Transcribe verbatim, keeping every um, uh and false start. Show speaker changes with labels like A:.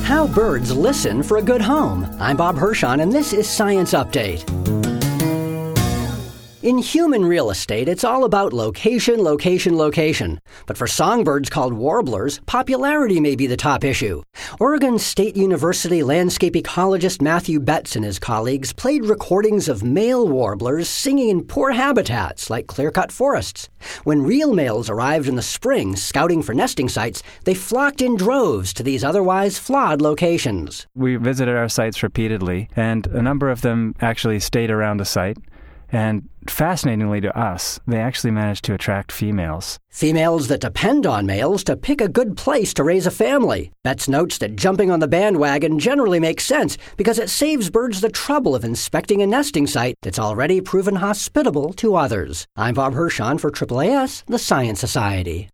A: How birds listen for a good home. I'm Bob Hirschon, and this is Science Update. In human real estate, it's all about location, location, location. But for songbirds called warblers, popularity may be the top issue. Oregon State University landscape ecologist Matthew Betts and his colleagues played recordings of male warblers singing in poor habitats like clear-cut forests. When real males arrived in the spring scouting for nesting sites, they flocked in droves to these otherwise flawed locations.
B: We visited our sites repeatedly, and a number of them actually stayed around the site. And fascinatingly to us, they actually managed to attract females.
A: Females that depend on males to pick a good place to raise a family. Betts notes that jumping on the bandwagon generally makes sense because it saves birds the trouble of inspecting a nesting site that's already proven hospitable to others. I'm Bob Hirschon for A A A S, the Science Society.